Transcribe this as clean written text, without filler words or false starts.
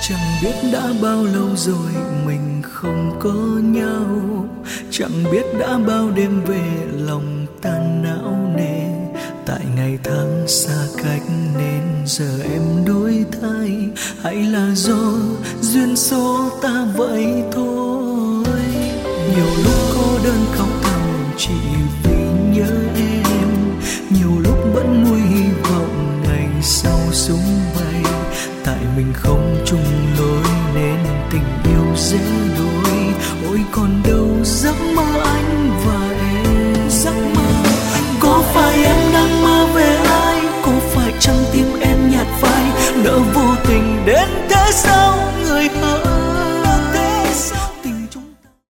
Chẳng biết đã bao lâu rồi mình không có nhau, chẳng biết đã bao đêm về lòng tan não nề. Tại ngày tháng xa cách nên giờ em đổi thay, hay là do duyên số ta vậy thôi. Nhiều lúc cô đơn khóc thầm chỉ vì